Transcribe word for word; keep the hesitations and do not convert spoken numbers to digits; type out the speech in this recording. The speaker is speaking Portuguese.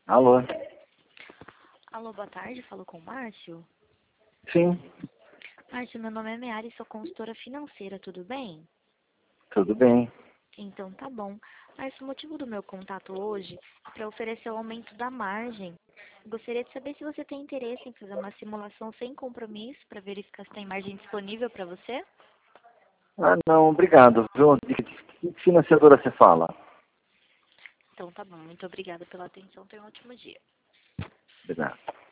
Alô? Alô, boa tarde, falo com o Márcio. Sim, Márcio, meu nome é Meara e sou consultora financeira, tudo bem? tudo bem. Então tá bom. Márcio, o motivo do meu contato hoje é para oferecer o aumento da margem. Gostaria de saber se você tem interesse em fazer uma simulação sem compromisso para verificar se tem margem disponível para você. Ah, não, obrigado. Viu? De que financiadora você fala? Então tá bom, muito obrigada pela atenção, tenha um ótimo dia. Obrigado.